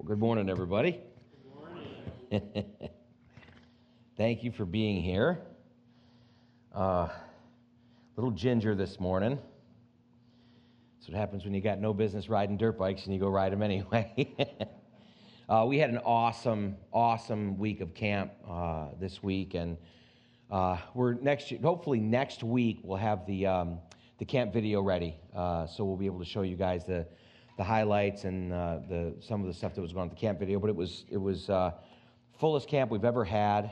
Well, good morning, everybody. Good morning. Thank you for being here. Little ginger this morning. That's what happens when you got no business riding dirt bikes and you go ride them anyway. We had an awesome week of camp this week, and hopefully next week we'll have the camp video ready, so we'll be able to show you guys the highlights and some of the stuff that was going on at the camp video. But it was fullest camp we've ever had.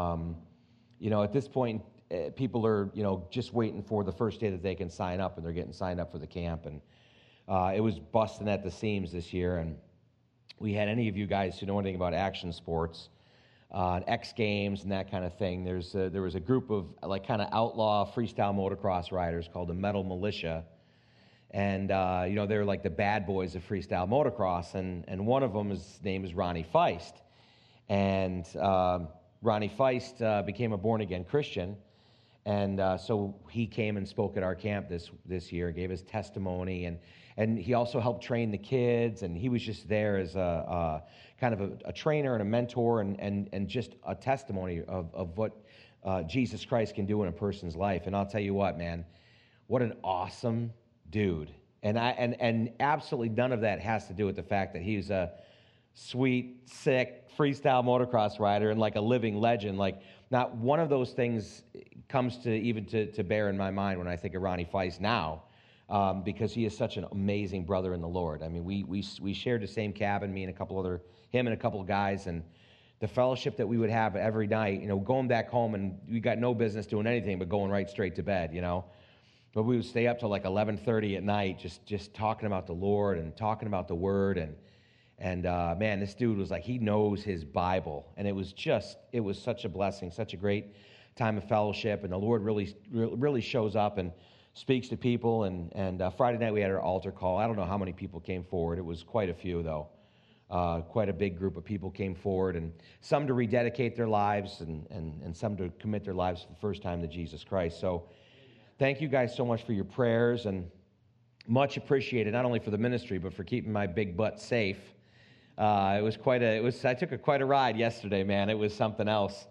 At this point, people are just waiting for the first day that they can sign up, and they're getting signed up for the camp. And it was busting at the seams this year. And we had any of you guys who know anything about action sports, X Games and that kind of thing. There was a group of kind of outlaw freestyle motocross riders called the Metal Militia. And, they're like the bad boys of freestyle motocross. And one of them, his name is Ronnie Feist. And Ronnie Feist became a born-again Christian. And so he came and spoke at our camp this year, gave his testimony. And he also helped train the kids. And he was just there as a kind of a trainer and a mentor and just a testimony of what Jesus Christ can do in a person's life. And I'll tell you what, man, what an awesome dude. And absolutely none of that has to do with the fact that he's a sweet, sick, freestyle motocross rider and like a living legend. Like, not one of those things comes to bear in my mind when I think of Ronnie Feist now, because he is such an amazing brother in the Lord. I mean, we shared the same cabin, him and a couple of guys, and the fellowship that we would have every night, going back home, and we got no business doing anything but going right straight to bed, But we would stay up till like 11:30 at night, just talking about the Lord and talking about the Word, and man, this dude was like, he knows his Bible, and it was such a blessing, such a great time of fellowship, and the Lord really shows up and speaks to people. And Friday night we had our altar call. I don't know how many people came forward. It was quite a few though. Quite a big group of people came forward, and some to rededicate their lives, and some to commit their lives for the first time to Jesus Christ. So thank you guys so much for your prayers, and much appreciated, not only for the ministry, but for keeping my big butt safe. I took quite a ride yesterday, man. It was something else.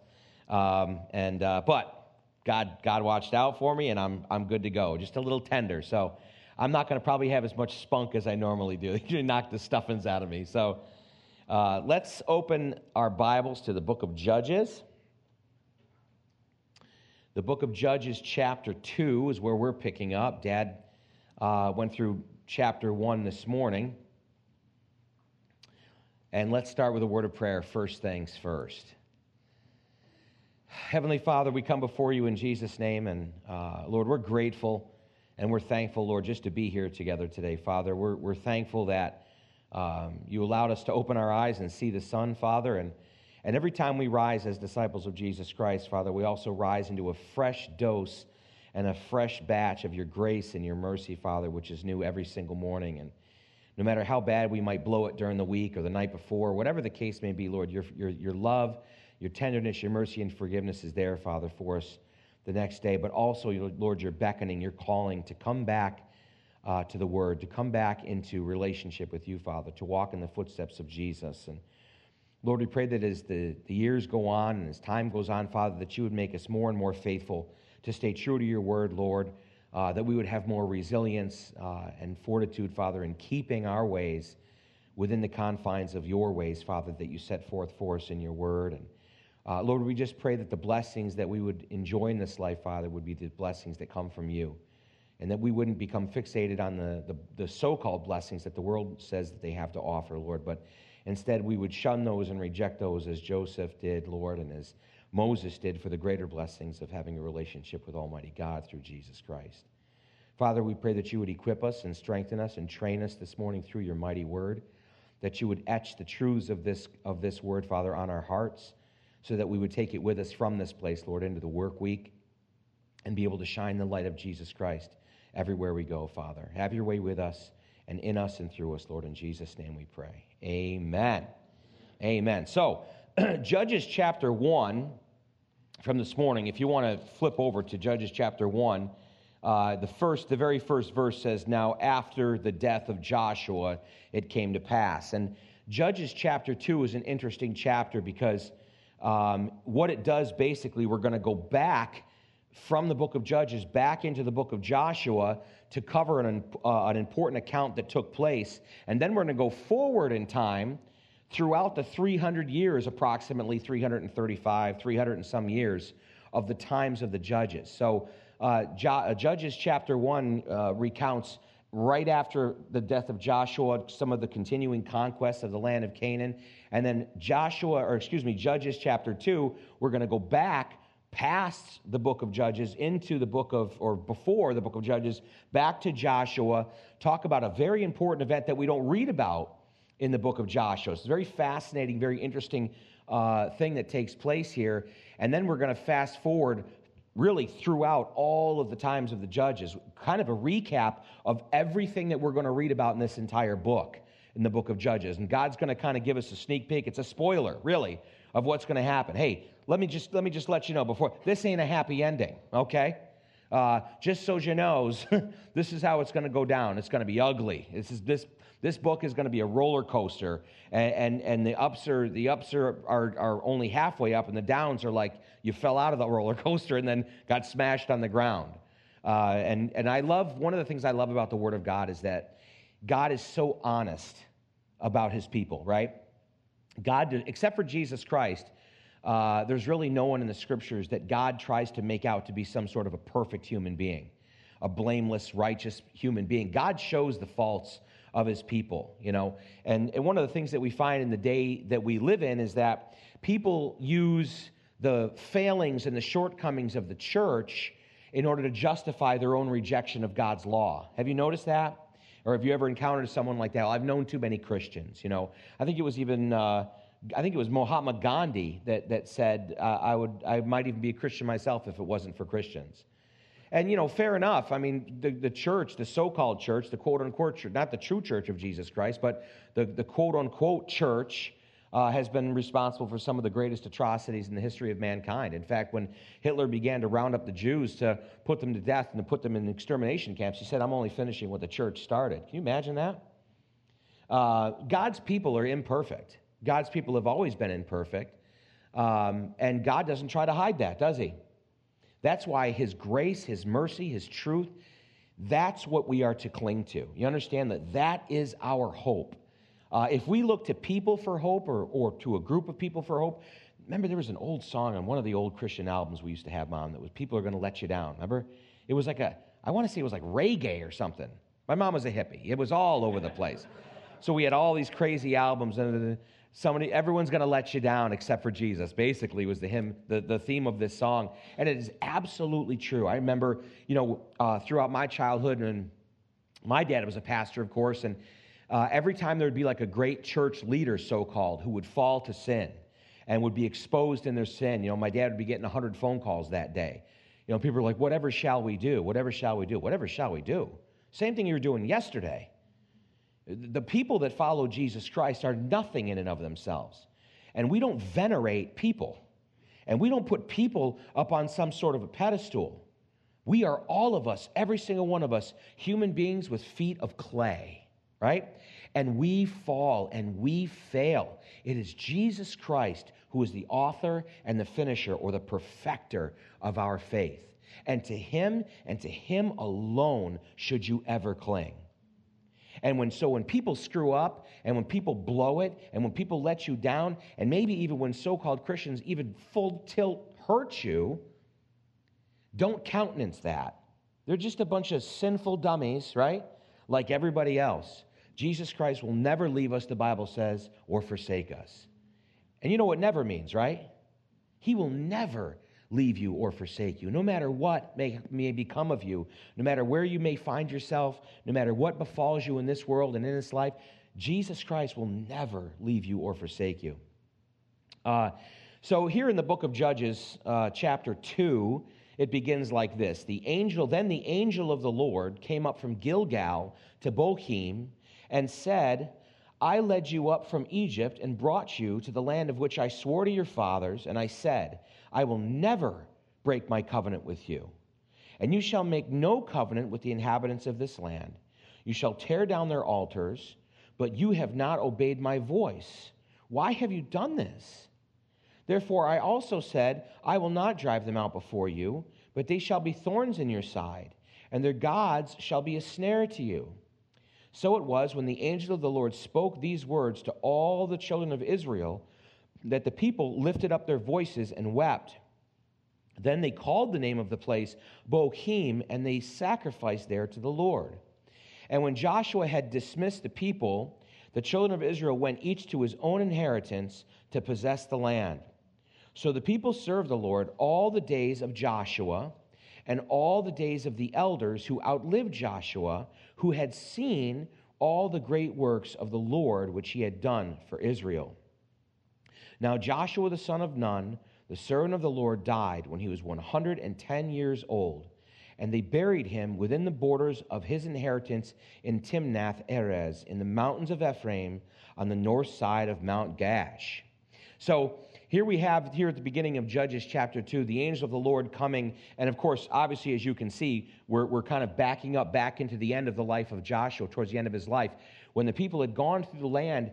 But God watched out for me, and I'm good to go. Just a little tender. So I'm not going to probably have as much spunk as I normally do. You knock the stuffings out of me. So let's open our Bibles to the book of Judges. The book of Judges, chapter 2, is where we're picking up. Dad went through chapter 1 this morning. And let's start with a word of prayer, first things first. Heavenly Father, we come before you in Jesus' name, and Lord, we're grateful and we're thankful, Lord, just to be here together today, Father. We're thankful that you allowed us to open our eyes and see the sun, Father, and every time we rise as disciples of Jesus Christ, Father, we also rise into a fresh dose and a fresh batch of your grace and your mercy, Father, which is new every single morning. And no matter how bad we might blow it during the week or the night before, whatever the case may be, Lord, your love, your tenderness, your mercy, and forgiveness is there, Father, for us the next day. But also, Lord, you're beckoning, you're calling to come back to the Word, to come back into relationship with you, Father, to walk in the footsteps of Jesus. And Lord, we pray that as the years go on and as time goes on, Father, that you would make us more and more faithful to stay true to your Word, Lord, that we would have more resilience and fortitude, Father, in keeping our ways within the confines of your ways, Father, that you set forth for us in your Word. And Lord, we just pray that the blessings that we would enjoy in this life, Father, would be the blessings that come from you, and that we wouldn't become fixated on the so-called blessings that the world says that they have to offer, Lord, but instead we would shun those and reject those as Joseph did, Lord, and as Moses did, for the greater blessings of having a relationship with Almighty God through Jesus Christ. Father, we pray that you would equip us and strengthen us and train us this morning through your mighty word, that you would etch the truths of this word, Father, on our hearts, so that we would take it with us from this place, Lord, into the work week and be able to shine the light of Jesus Christ everywhere we go, Father. Have your way with us and in us and through us, Lord. In Jesus' name we pray. Amen. Amen. So, Judges chapter 1 from this morning, if you want to flip over to Judges chapter 1, the very first verse says, "Now after the death of Joshua, it came to pass." And Judges chapter 2 is an interesting chapter because what it does basically, we're going to go back from the book of Judges back into the book of Joshua to cover an important account that took place. And then we're going to go forward in time throughout the 300 years, approximately 335, 300 and some years of the times of the Judges. So Judges chapter 1 recounts right after the death of Joshua, some of the continuing conquests of the land of Canaan. And then Judges chapter 2, we're going to go back past the book of Judges into the book of, or before the book of Judges, back to Joshua, talk about a very important event that we don't read about in the book of Joshua. It's a very fascinating, very interesting thing that takes place here. And then we're going to fast forward really throughout all of the times of the Judges, kind of a recap of everything that we're going to read about in this entire book, in the book of Judges. And God's going to kind of give us a sneak peek. It's a spoiler, really, of what's going to happen. Hey, let me just let you know before, this ain't a happy ending, okay? Just so you know, this is how it's going to go down. It's going to be ugly. This book is going to be a roller coaster, and the ups are only halfway up, and the downs are like you fell out of the roller coaster and then got smashed on the ground. And I love, one of the things I love about the Word of God is that God is so honest about His people, right? God, except for Jesus Christ, there's really no one in the Scriptures that God tries to make out to be some sort of a perfect human being, a blameless, righteous human being. God shows the faults of His people, you know. And one of the things that we find in the day that we live in is that people use the failings and the shortcomings of the church in order to justify their own rejection of God's law. Have you noticed that? Or have you ever encountered someone like that? Well, I've known too many Christians, you know. I think it was Mahatma Gandhi that said, I might even be a Christian myself if it wasn't for Christians. And, you know, fair enough. I mean, the church, the so-called church, the quote-unquote church, not the true church of Jesus Christ, but the quote-unquote church has been responsible for some of the greatest atrocities in the history of mankind. In fact, when Hitler began to round up the Jews to put them to death and to put them in extermination camps, he said, I'm only finishing what the church started. Can you imagine that? God's people are imperfect. God's people have always been imperfect. And God doesn't try to hide that, does He? That's why His grace, His mercy, His truth, that's what we are to cling to. You understand that is our hope. If we look to people for hope or to a group of people for hope, remember there was an old song on one of the old Christian albums we used to have, Mom, that was People Are Going to Let You Down. Remember? It was like I want to say it was like reggae or something. My mom was a hippie. It was all over the place. So we had all these crazy albums, and everyone's going to let you down except for Jesus, basically was the theme of this song. And it is absolutely true. I remember, you know, throughout my childhood, and my dad was a pastor, of course, and every time there would be like a great church leader, so-called, who would fall to sin and would be exposed in their sin, you know, my dad would be getting 100 phone calls that day. You know, people are like, whatever shall we do? Whatever shall we do? Whatever shall we do? Same thing you were doing yesterday. The people that follow Jesus Christ are nothing in and of themselves. And we don't venerate people. And we don't put people up on some sort of a pedestal. We are all of us, every single one of us, human beings with feet of clay, right? And we fall and we fail. It is Jesus Christ who is the author and the finisher or the perfecter of our faith. And to Him alone should you ever cling. And when people screw up, and when people blow it, and when people let you down, and maybe even when so-called Christians even full tilt hurt you, don't countenance that. They're just a bunch of sinful dummies, right? Like everybody else. Jesus Christ will never leave us, the Bible says, or forsake us. And you know what never means, right? He will never leave you or forsake you, no matter what may become of you, no matter where you may find yourself, no matter what befalls you in this world and in this life, Jesus Christ will never leave you or forsake you. So here in the book of Judges, chapter 2, it begins like this. Then the angel of the Lord came up from Gilgal to Bochim and said, I led you up from Egypt and brought you to the land of which I swore to your fathers, and I said, I will never break my covenant with you. And you shall make no covenant with the inhabitants of this land. You shall tear down their altars, but you have not obeyed my voice. Why have you done this? Therefore I also said, I will not drive them out before you, but they shall be thorns in your side, and their gods shall be a snare to you. So it was when the angel of the Lord spoke these words to all the children of Israel, that the people lifted up their voices and wept. Then they called the name of the place Bochim, and they sacrificed there to the Lord. And when Joshua had dismissed the people, the children of Israel went each to his own inheritance to possess the land. So the people served the Lord all the days of Joshua and all the days of the elders who outlived Joshua, who had seen all the great works of the Lord which he had done for Israel. Now Joshua the son of Nun, the servant of the Lord, died when he was 110 years old, and they buried him within the borders of his inheritance in Timnath-Erez, in the mountains of Ephraim, on the north side of Mount Gash. So here we have, here at the beginning of Judges chapter 2, the angel of the Lord coming, and of course, obviously, as you can see, we're kind of backing up back into the end of the life of Joshua, towards the end of his life, when the people had gone through the land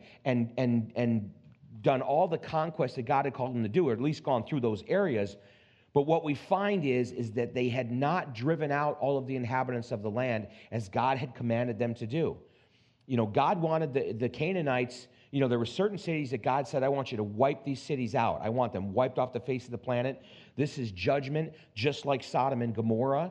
and done all the conquest that God had called them to do, or at least gone through those areas. But what we find is that they had not driven out all of the inhabitants of the land as God had commanded them to do. You know, God wanted the Canaanites, you know, there were certain cities that God said, I want you to wipe these cities out. I want them wiped off the face of the planet. This is judgment, just like Sodom and Gomorrah.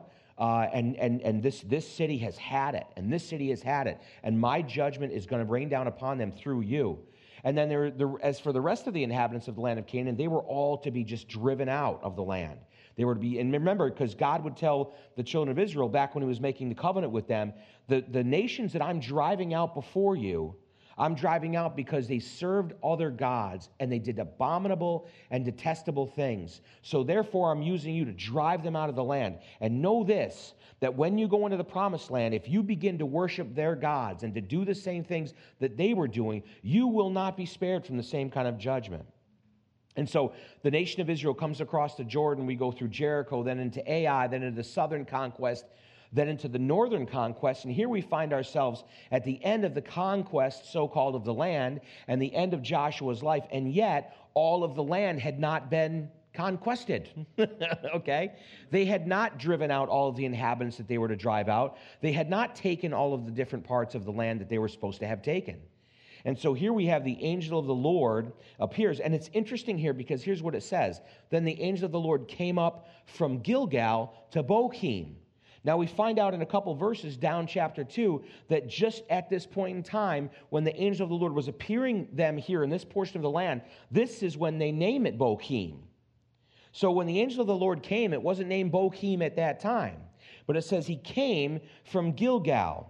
And this city has had it, and this city has had it. And my judgment is going to rain down upon them through you. And then as for the rest of the inhabitants of the land of Canaan, they were all to be just driven out of the land. They were to be, and remember, because God would tell the children of Israel back when he was making the covenant with them, the nations that I'm driving out before you, I'm driving out because they served other gods and they did abominable and detestable things. So therefore, I'm using you to drive them out of the land. And know this, that when you go into the promised land, if you begin to worship their gods and to do the same things that they were doing, you will not be spared from the same kind of judgment. And so the nation of Israel comes across the Jordan. We go through Jericho, then into Ai, then into the southern conquest, then into the northern conquest. And here we find ourselves at the end of the conquest, so-called, of the land, and the end of Joshua's life. And yet, all of the land had not been conquested, okay? They had not driven out all of the inhabitants that they were to drive out. They had not taken all of the different parts of the land that they were supposed to have taken. And so here we have the angel of the Lord appears. And it's interesting here because here's what it says. Then the angel of the Lord came up from Gilgal to Bochim. Now we find out in a couple verses down chapter 2 that just at this point in time, when the angel of the Lord was appearing them here in this portion of the land, this is when they name it Bochim. So when the angel of the Lord came, it wasn't named Bochim at that time. But it says he came from Gilgal.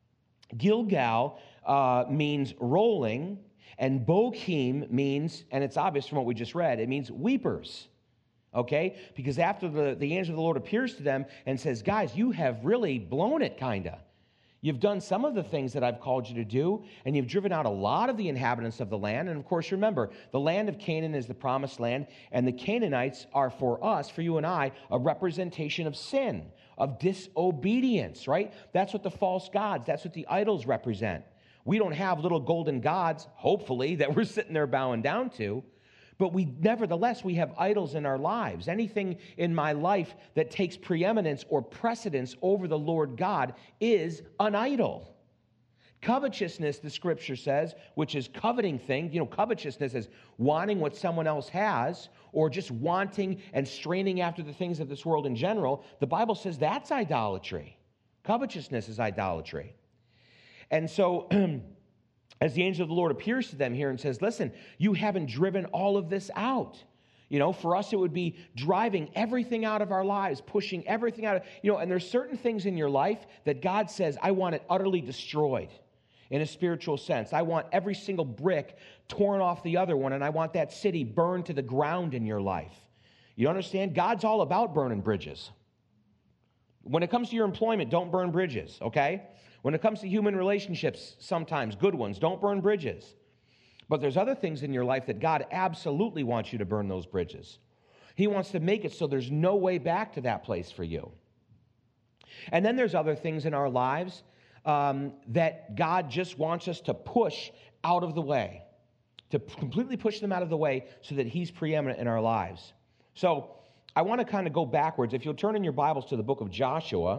Gilgal means rolling, and Bochim means, and it's obvious from what we just read, it means weepers. Okay? Because after the angel of the Lord appears to them and says, guys, you have really blown it, kind of. You've done some of the things that I've called you to do, and you've driven out a lot of the inhabitants of the land. And of course, remember, the land of Canaan is the promised land, and the Canaanites are for us, for you and I, a representation of sin, of disobedience, right? That's what the false gods, that's what the idols represent. We don't have little golden gods, hopefully, that we're sitting there bowing down to. But nevertheless, we have idols in our lives. Anything in my life that takes preeminence or precedence over the Lord God is an idol. Covetousness, the scripture says, which is coveting things. You know, covetousness is wanting what someone else has, or just wanting and straining after the things of this world in general. The Bible says that's idolatry. Covetousness is idolatry. And so as the angel of the Lord appears to them here and says, listen, you haven't driven all of this out. You know, for us, it would be driving everything out of our lives, pushing everything out. And there's certain things in your life that God says, I want it utterly destroyed in a spiritual sense. I want every single brick torn off the other one, and I want that city burned to the ground in your life. You understand? God's all about burning bridges. When it comes to your employment, don't burn bridges, okay? When it comes to human relationships, sometimes good ones, don't burn bridges. But there's other things in your life that God absolutely wants you to burn those bridges. He wants to make it so there's no way back to that place for you. And then there's other things in our lives that God just wants us to push out of the way, to completely push them out of the way so that he's preeminent in our lives. So I want to kind of go backwards. If you'll turn in your Bibles to the book of Joshua,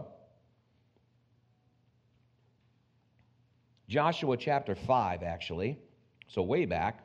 Joshua chapter 5, actually, so way back.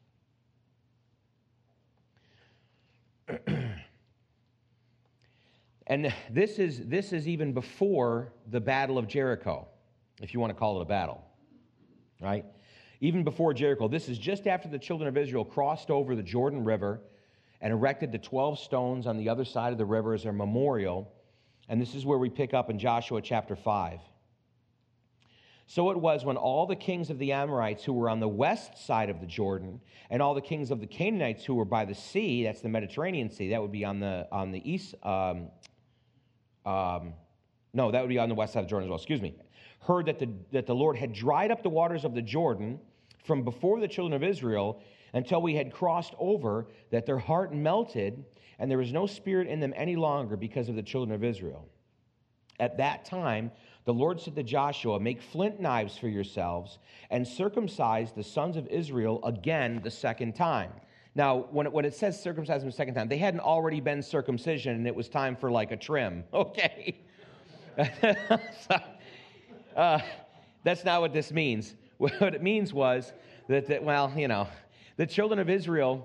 And this is even before the Battle of Jericho, if you want to call it a battle, right? Even before Jericho. This is just after the children of Israel crossed over the Jordan River and erected the 12 stones on the other side of the river as their memorial. And this is where we pick up in Joshua chapter 5. So it was when all the kings of the Amorites who were on the west side of the Jordan, and all the kings of the Canaanites who were by the sea, that's the Mediterranean Sea, that would be on the east, no, that would be on the west side of Jordan as well, excuse me, heard that the Lord had dried up the waters of the Jordan from before the children of Israel until we had crossed over, that their heart melted, and there was no spirit in them any longer because of the children of Israel. At that time, the Lord said to Joshua, make flint knives for yourselves and circumcise the sons of Israel again the second time. Now, when it says circumcise them the second time, they hadn't already been circumcision and it was time for like a trim, okay? That's not what this means. What it means was that the children of Israel,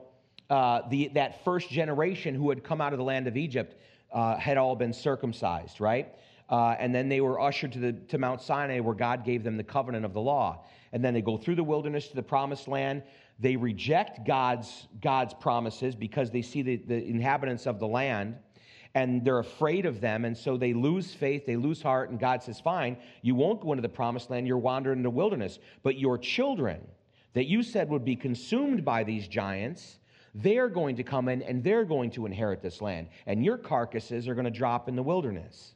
that first generation who had come out of the land of Egypt had all been circumcised, right? And then they were ushered to Mount Sinai where God gave them the covenant of the law. And then they go through the wilderness to the promised land. They reject God's promises because they see the inhabitants of the land and they're afraid of them. And so they lose faith, they lose heart, and God says, fine, you won't go into the promised land, you're wandering in the wilderness. But your children that you said would be consumed by these giants, they're going to come in and they're going to inherit this land. And your carcasses are going to drop in the wilderness.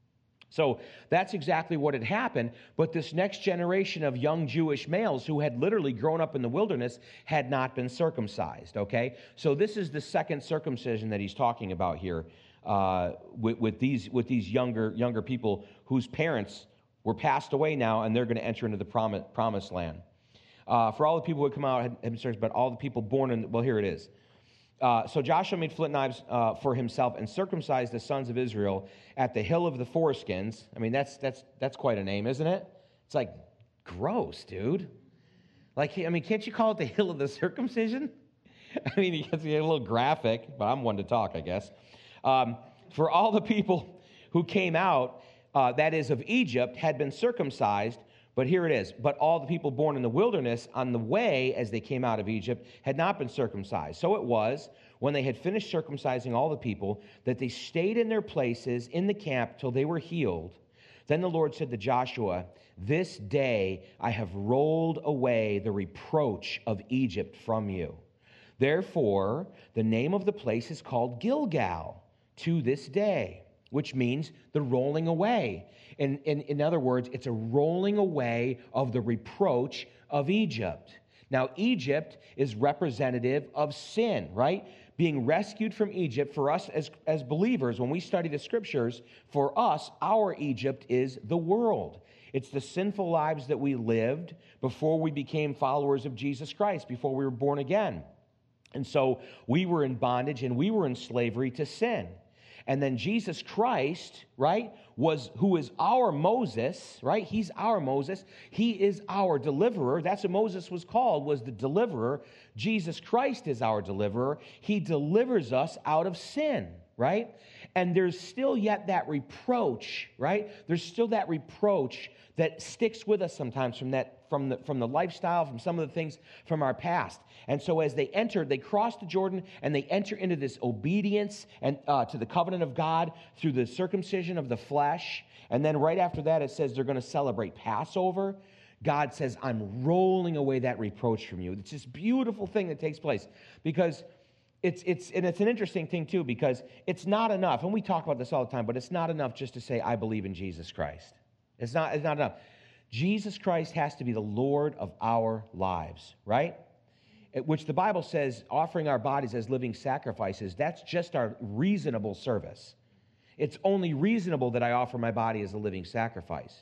So that's exactly what had happened, but this next generation of young Jewish males who had literally grown up in the wilderness had not been circumcised, okay? So this is the second circumcision that he's talking about here with these younger people whose parents were passed away now, and they're going to enter into the promised land. For all the people who had come out had been circumcised, but all the people born in, well, here it is. So Joshua made flint knives for himself and circumcised the sons of Israel at the hill of the foreskins. I mean, that's quite a name, isn't it? It's like, gross, dude. Like, I mean, can't you call it the hill of the circumcision? I mean, it's a little graphic, but I'm one to talk, I guess. For all the people who came out, that is of Egypt, had been circumcised. But here it is. But all the people born in the wilderness on the way as they came out of Egypt had not been circumcised. So it was, when they had finished circumcising all the people, that they stayed in their places in the camp till they were healed. Then the Lord said to Joshua, this day I have rolled away the reproach of Egypt from you. Therefore, the name of the place is called Gilgal to this day, which means the rolling away. In other words, it's a rolling away of the reproach of Egypt. Now, Egypt is representative of sin, right? Being rescued from Egypt for us as believers, when we study the scriptures, for us, our Egypt is the world. It's the sinful lives that we lived before we became followers of Jesus Christ, before we were born again. And so we were in bondage and we were in slavery to sin. And then Jesus Christ, right, who is our Moses, right? He's our Moses. He is our deliverer. That's what Moses was called, was the deliverer. Jesus Christ is our deliverer. He delivers us out of sin, right? And there's still yet that reproach, right? There's still that reproach that sticks with us sometimes from the lifestyle, from some of the things from our past. And so as they cross the Jordan and they enter into this obedience and to the covenant of God through the circumcision of the flesh. And then right after that, it says they're going to celebrate Passover. God says, I'm rolling away that reproach from you. It's this beautiful thing that takes place because it's an interesting thing too, because it's not enough. And we talk about this all the time, but it's not enough just to say, I believe in Jesus Christ. It's not enough. Jesus Christ has to be the Lord of our lives, right? Which the Bible says, offering our bodies as living sacrifices, that's just our reasonable service. It's only reasonable that I offer my body as a living sacrifice.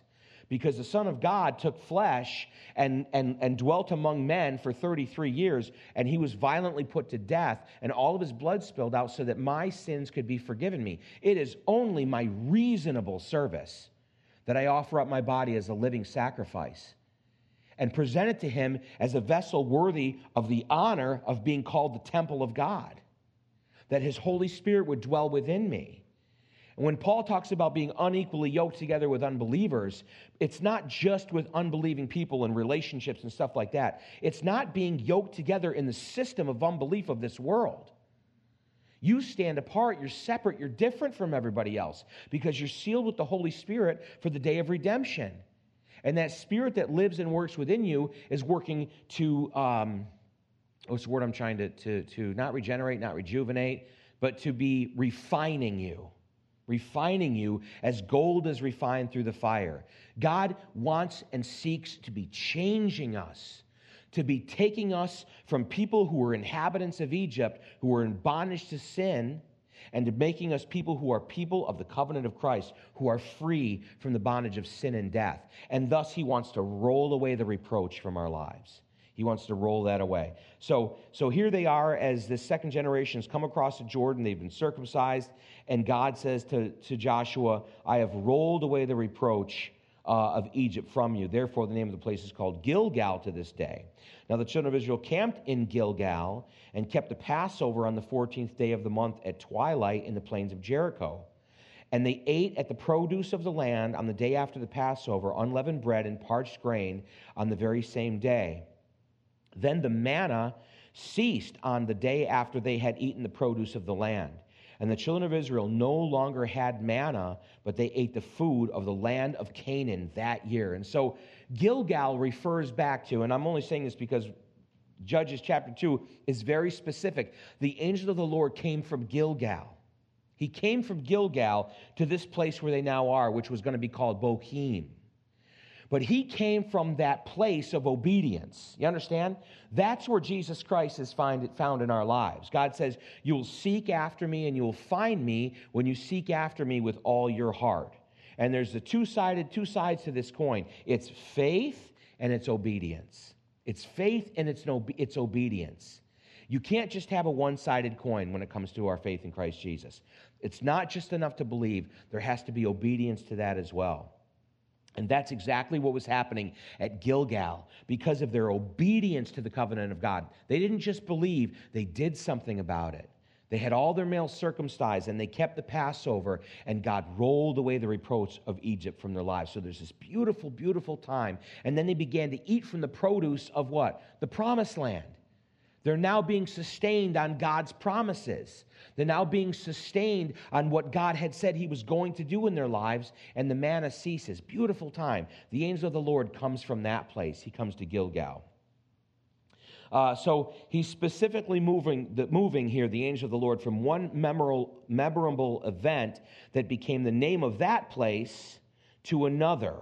because the Son of God took flesh and dwelt among men for 33 years, and he was violently put to death, and all of his blood spilled out so that my sins could be forgiven me. It is only my reasonable service that I offer up my body as a living sacrifice and present it to him as a vessel worthy of the honor of being called the temple of God, that his Holy Spirit would dwell within me. And when Paul talks about being unequally yoked together with unbelievers, it's not just with unbelieving people and relationships and stuff like that. It's not being yoked together in the system of unbelief of this world. You stand apart, you're separate, you're different from everybody else because you're sealed with the Holy Spirit for the day of redemption. And that Spirit that lives and works within you is working to, what's the word I'm trying to not regenerate, not rejuvenate, but to be refining you as gold is refined through the fire. God wants and seeks to be changing us, to be taking us from people who were inhabitants of Egypt, who were in bondage to sin, and to making us people who are people of the covenant of Christ, who are free from the bondage of sin and death. And thus he wants to roll away the reproach from our lives. He wants to roll that away. So here they are as the second generation has come across the Jordan. They've been circumcised. And God says to Joshua, I have rolled away the reproach of Egypt from you. Therefore, the name of the place is called Gilgal to this day. Now, the children of Israel camped in Gilgal and kept the Passover on the 14th day of the month at twilight in the plains of Jericho. And they ate at the produce of the land on the day after the Passover, unleavened bread and parched grain on the very same day. Then the manna ceased on the day after they had eaten the produce of the land. And the children of Israel no longer had manna, but they ate the food of the land of Canaan that year. And so Gilgal refers back to, and I'm only saying this because Judges chapter 2 is very specific. The angel of the Lord came from Gilgal. He came from Gilgal to this place where they now are, which was going to be called Bochim. But he came from that place of obedience. You understand? That's where Jesus Christ is found in our lives. God says, you will seek after me and you will find me when you seek after me with all your heart. And there's the two sides to this coin. It's faith and it's obedience. It's faith and it's obedience. You can't just have a one-sided coin when it comes to our faith in Christ Jesus. It's not just enough to believe. There has to be obedience to that as well. And that's exactly what was happening at Gilgal because of their obedience to the covenant of God. They didn't just believe, they did something about it. They had all their males circumcised, and they kept the Passover, and God rolled away the reproach of Egypt from their lives. So there's this beautiful, beautiful time. And then they began to eat from the produce of what? The promised land. They're now being sustained on God's promises. They're now being sustained on what God had said he was going to do in their lives, and the manna ceases. Beautiful time. The angel of the Lord comes from that place. He comes to Gilgal. So he's specifically moving here, the angel of the Lord, from one memorable event that became the name of that place to another.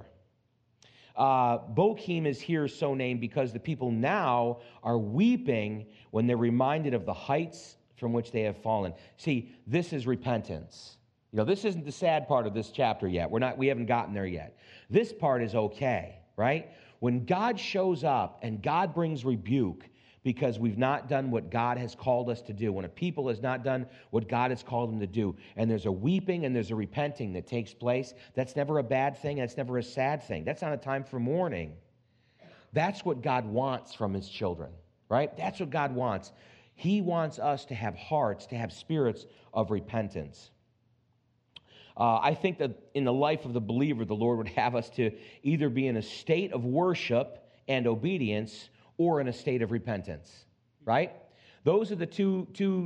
Bochim is here so named because the people now are weeping when they're reminded of the heights from which they have fallen. See, this is repentance. You know, this isn't the sad part of this chapter yet. We haven't gotten there yet. This part is okay, right? When God shows up and God brings rebuke because we've not done what God has called us to do, when a people has not done what God has called them to do, and there's a weeping and there's a repenting that takes place, that's never a bad thing, that's never a sad thing. That's not a time for mourning. That's what God wants from his children, right? That's what God wants. He wants us to have hearts, to have spirits of repentance. I think that in the life of the believer, the Lord would have us to either be in a state of worship and obedience or in a state of repentance, right? Those are the two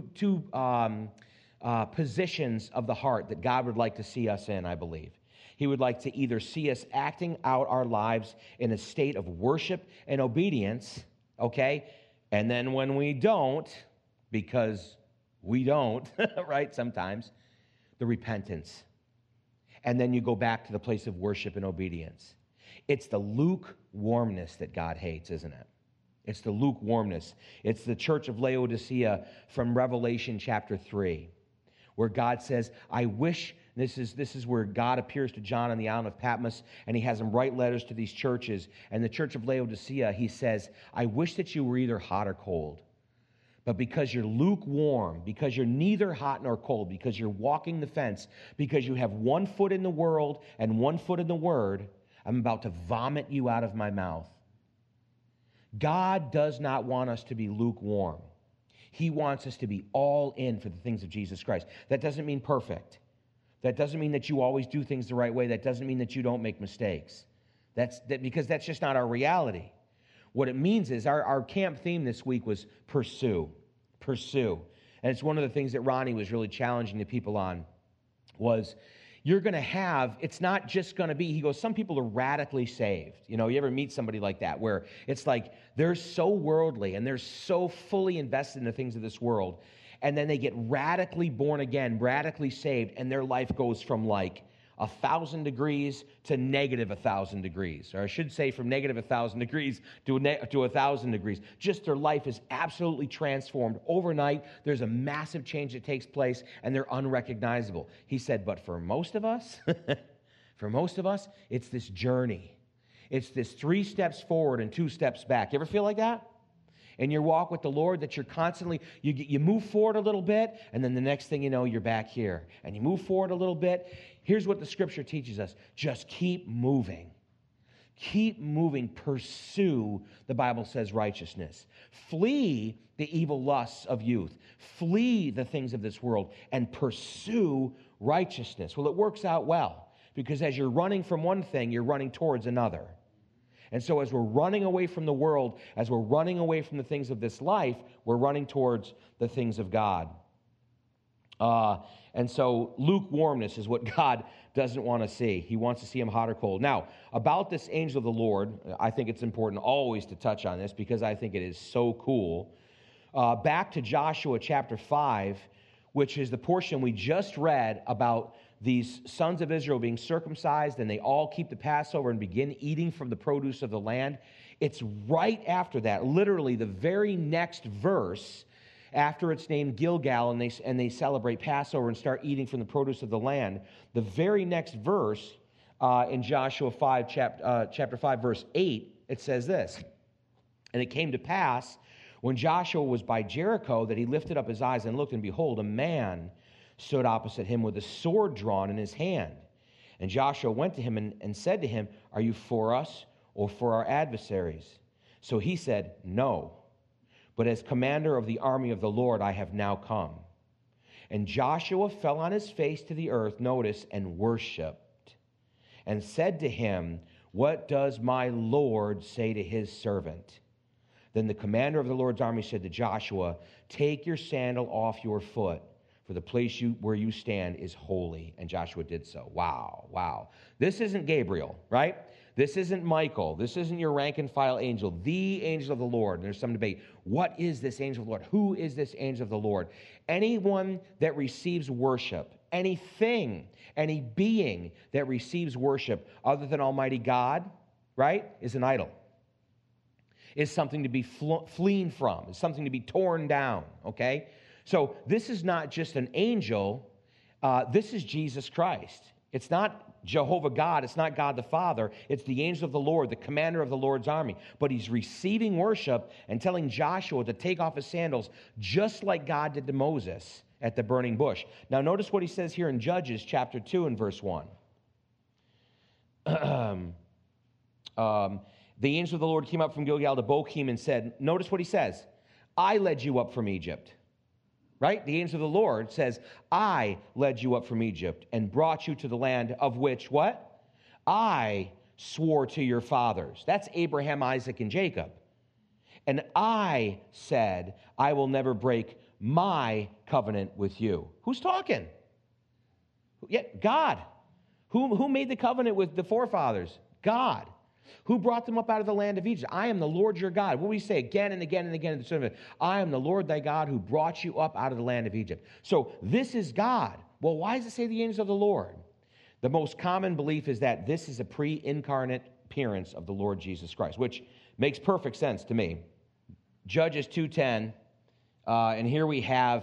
positions of the heart that God would like to see us in, I believe. He would like to either see us acting out our lives in a state of worship and obedience, okay? And then when we don't, because we don't, right, sometimes, the repentance. And then you go back to the place of worship and obedience. It's the lukewarmness that God hates, isn't it? It's the lukewarmness. It's the church of Laodicea from Revelation chapter 3, where God says, I wish This is where God appears to John on the island of Patmos, and he has him write letters to these churches. And the church of Laodicea, he says, I wish that you were either hot or cold. But because you're lukewarm, because you're neither hot nor cold, because you're walking the fence, because you have one foot in the world and one foot in the Word, I'm about to vomit you out of my mouth. God does not want us to be lukewarm. He wants us to be all in for the things of Jesus Christ. That doesn't mean perfect. That doesn't mean that you always do things the right way. That doesn't mean that you don't make mistakes. Because that's just not our reality. What it means is our camp theme this week was pursue. Pursue. And it's one of the things that Ronnie was really challenging the people on was you're going to have, it's not just going to be, he goes, some people are radically saved. You know, you ever meet somebody like that where it's like they're so worldly and they're so fully invested in the things of this world, and then they get radically born again, radically saved, and their life goes from like 1,000 degrees to negative 1,000 degrees. Or I should say from negative 1,000 degrees to 1,000 degrees. Just their life is absolutely transformed. Overnight, there's a massive change that takes place, and they're unrecognizable. He said, but for most of us, it's this journey. It's this 3 steps forward and 2 steps back. You ever feel like that? In your walk with the Lord, that you're constantly, you move forward a little bit, and then the next thing you know, you're back here. And you move forward a little bit. Here's what the Scripture teaches us. Just keep moving. Keep moving. Pursue, the Bible says, righteousness. Flee the evil lusts of youth. Flee the things of this world and pursue righteousness. Well, it works out well, because as you're running from one thing, you're running towards another. And so as we're running away from the world, as we're running away from the things of this life, we're running towards the things of God. And so lukewarmness is what God doesn't want to see. He wants to see him hot or cold. Now, about this angel of the Lord, I think it's important always to touch on this because I think it is so cool. Back to Joshua chapter 5, which is the portion we just read about these sons of Israel being circumcised, and they all keep the Passover and begin eating from the produce of the land. It's right after that, literally the very next verse, after it's named Gilgal, and they celebrate Passover and start eating from the produce of the land. The very next verse in Joshua 5, chapter 5, verse 8, it says this, and it came to pass when Joshua was by Jericho that he lifted up his eyes and looked, and behold, a man stood opposite him with a sword drawn in his hand. And Joshua went to him and said to him, are you for us or for our adversaries? So he said, no, but as commander of the army of the Lord I have now come. And Joshua fell on his face to the earth, notice, and worshipped, and said to him, what does my Lord say to his servant? Then the commander of the Lord's army said to Joshua, take your sandal off your foot, for the place where you stand is holy. And Joshua did so. Wow. This isn't Gabriel, right? This isn't Michael. This isn't your rank and file angel. The angel of the Lord. And there's some debate. What is this angel of the Lord? Who is this angel of the Lord? Anyone that receives worship, anything, any being that receives worship other than Almighty God, right, is an idol. Is something to be fleeing from. Is something to be torn down, okay? So this is not just an angel. This is Jesus Christ. It's not Jehovah God. It's not God the Father. It's the angel of the Lord, the commander of the Lord's army. But he's receiving worship and telling Joshua to take off his sandals, just like God did to Moses at the burning bush. Now notice what he says here in Judges chapter 2 and verse 1. The angel of the Lord came up from Gilgal to Bochim and said, notice what he says, I led you up from Egypt. Right? The angel of the Lord says, I led you up from Egypt and brought you to the land of which, what? I swore to your fathers. That's Abraham, Isaac, and Jacob. And I said, I will never break my covenant with you. Who's talking? Yeah, God. Who made the covenant with the forefathers? God. Who brought them up out of the land of Egypt? I am the Lord your God. What do we say again and again and again in the sermon? I am the Lord thy God who brought you up out of the land of Egypt. So this is God. Well, why does it say the angels of the Lord? The most common belief is that this is a pre-incarnate appearance of the Lord Jesus Christ, which makes perfect sense to me. Judges 2:10, and here we have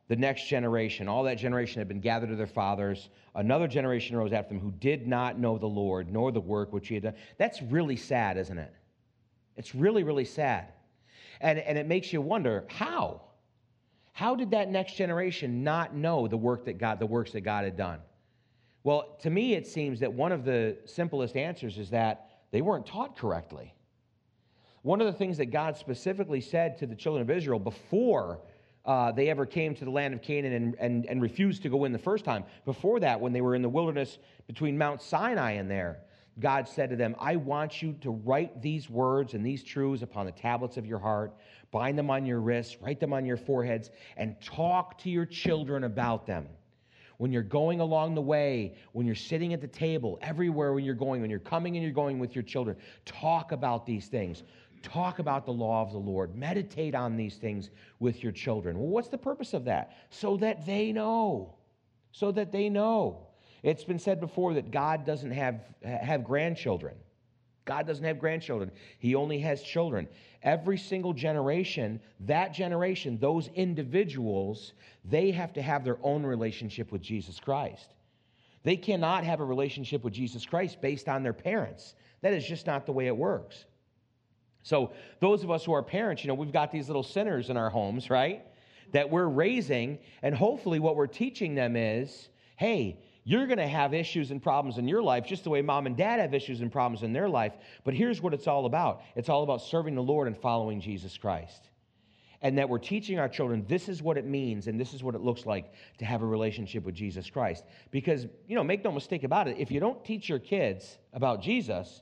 the next generation, all that generation had been gathered to their fathers. Another generation rose after them who did not know the Lord, nor the work which he had done. That's really sad, isn't it? It's really, really sad. And it makes you wonder, how? How did that next generation not know the works that God had done? Well, to me, it seems that one of the simplest answers is that they weren't taught correctly. One of the things that God specifically said to the children of Israel before they ever came to the land of Canaan and refused to go in the first time, before that, when they were in the wilderness between Mount Sinai and there, God said to them, I want you to write these words and these truths upon the tablets of your heart, bind them on your wrists, write them on your foreheads, and talk to your children about them. When you're going along the way, when you're sitting at the table, everywhere when you're going, when you're coming and you're going with your children, talk about these things. Talk about the law of the Lord. Meditate on these things with your children. Well, what's the purpose of that? So that they know. So that they know. It's been said before that God doesn't have grandchildren. God doesn't have grandchildren. He only has children. Every single generation, that generation, those individuals, they have to have their own relationship with Jesus Christ. They cannot have a relationship with Jesus Christ based on their parents. That is just not the way it works. So those of us who are parents, we've got these little sinners in our homes, right, that we're raising, and hopefully what we're teaching them is, hey, you're going to have issues and problems in your life just the way mom and dad have issues and problems in their life, but here's what it's all about. It's all about serving the Lord and following Jesus Christ. And that we're teaching our children this is what it means and this is what it looks like to have a relationship with Jesus Christ. Because, make no mistake about it, if you don't teach your kids about Jesus,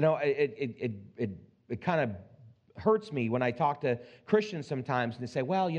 it kind of hurts me when I talk to Christians sometimes and they say, well,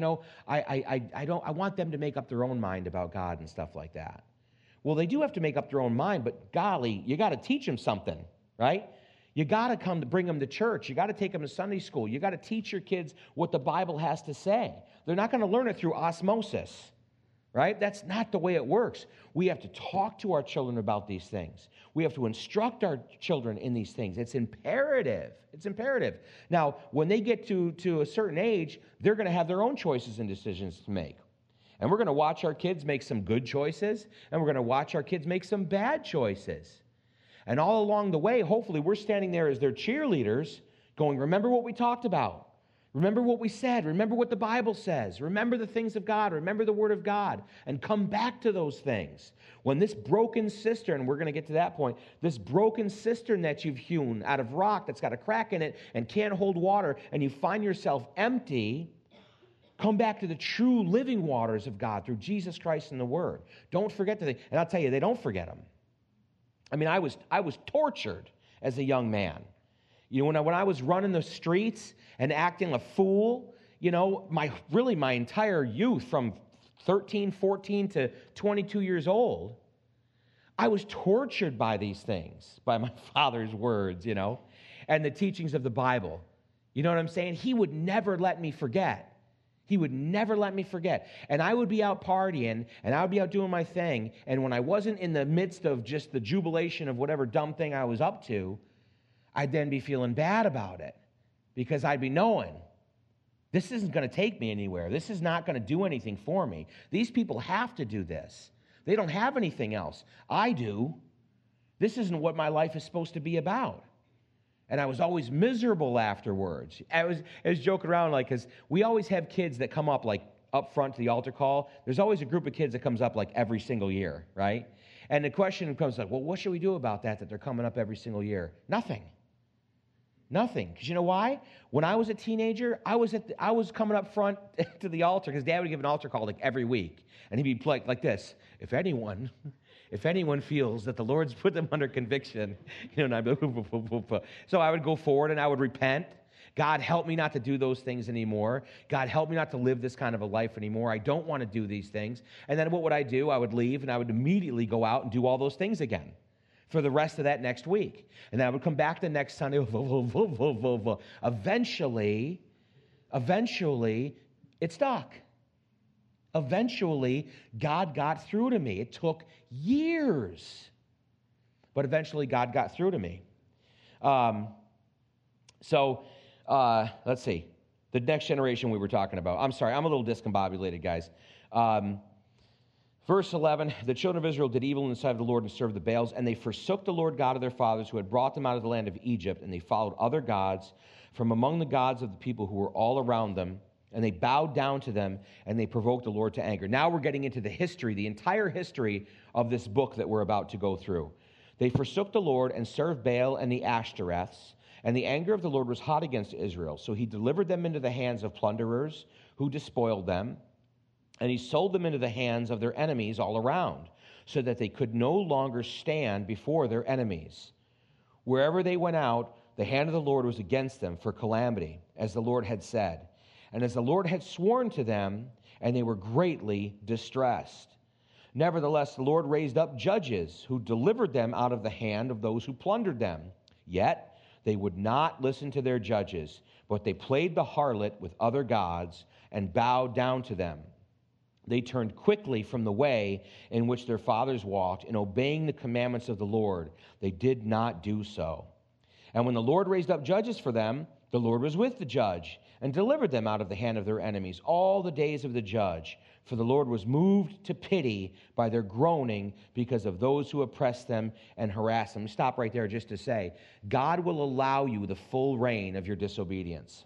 I want them to make up their own mind about God and stuff like that. Well, they do have to make up their own mind, but golly, you got to teach them something, right? You got to bring them to church. You got to take them to Sunday school. You got to teach your kids what the Bible has to say. They're not going to learn it through osmosis, right? That's not the way it works. We have to talk to our children about these things. We have to instruct our children in these things. It's imperative. It's imperative. Now, when they get to a certain age, they're going to have their own choices and decisions to make. And we're going to watch our kids make some good choices, and we're going to watch our kids make some bad choices. And all along the way, hopefully, we're standing there as their cheerleaders going, remember what we talked about. Remember what we said. Remember what the Bible says. Remember the things of God. Remember the Word of God. And come back to those things. When this broken cistern, we're going to get to that point, this broken cistern that you've hewn out of rock that's got a crack in it and can't hold water, and you find yourself empty, come back to the true living waters of God through Jesus Christ and the Word. Don't forget the thing. And I'll tell you, they don't forget them. I mean, I was tortured as a young man. When I was running the streets and acting a fool, my entire youth from 13, 14 to 22 years old, I was tortured by these things, by my father's words, and the teachings of the Bible. You know what I'm saying? He would never let me forget. He would never let me forget. And I would be out partying, and I would be out doing my thing, and when I wasn't in the midst of just the jubilation of whatever dumb thing I was up to, I'd then be feeling bad about it because I'd be knowing this isn't going to take me anywhere. This is not going to do anything for me. These people have to do this. They don't have anything else. I do. This isn't what my life is supposed to be about. And I was always miserable afterwards. I was joking around, because we always have kids that come up, up front to the altar call. There's always a group of kids that comes up, every single year, right? And the question comes well, what should we do about that they're coming up every single year? Nothing. Because you know why? When I was a teenager, I was coming up front to the altar because Dad would give an altar call every week. And he'd be like this, if anyone feels that the Lord's put them under conviction, and I'd be so I would go forward and I would repent. God, help me not to do those things anymore. God, help me not to live this kind of a life anymore. I don't want to do these things. And then what would I do? I would leave and I would immediately go out and do all those things again for the rest of that next week. And then I would come back the next Sunday. Eventually, it stuck. Eventually, God got through to me. It took years. But eventually, God got through to me. Let's see. The next generation we were talking about. I'm sorry, I'm a little discombobulated, guys. Verse 11, the children of Israel did evil in the sight of the Lord and served the Baals, and they forsook the Lord God of their fathers who had brought them out of the land of Egypt, and they followed other gods from among the gods of the people who were all around them, and they bowed down to them, and they provoked the Lord to anger. Now we're getting into the history, the entire history of this book that we're about to go through. They forsook the Lord and served Baal and the Ashtoreths, and the anger of the Lord was hot against Israel. So he delivered them into the hands of plunderers who despoiled them, and he sold them into the hands of their enemies all around, so that they could no longer stand before their enemies. Wherever they went out, the hand of the Lord was against them for calamity, as the Lord had said, and as the Lord had sworn to them, and they were greatly distressed. Nevertheless, the Lord raised up judges who delivered them out of the hand of those who plundered them. Yet they would not listen to their judges, but they played the harlot with other gods and bowed down to them. They turned quickly from the way in which their fathers walked, in obeying the commandments of the Lord. They did not do so. And when the Lord raised up judges for them, the Lord was with the judge and delivered them out of the hand of their enemies all the days of the judge. For the Lord was moved to pity by their groaning because of those who oppressed them and harassed them. Stop right there just to say, God will allow you the full reign of your disobedience.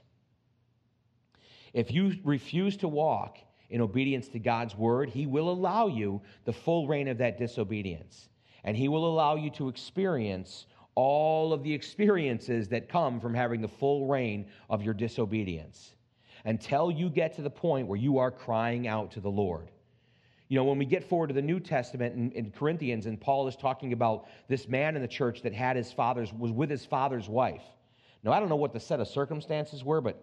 If you refuse to walk in obedience to God's word, he will allow you the full reign of that disobedience. And he will allow you to experience all of the experiences that come from having the full reign of your disobedience until you get to the point where you are crying out to the Lord. You know, when we get forward to the New Testament in Corinthians, and Paul is talking about this man in the church that was with his father's wife. Now, I don't know what the set of circumstances were, but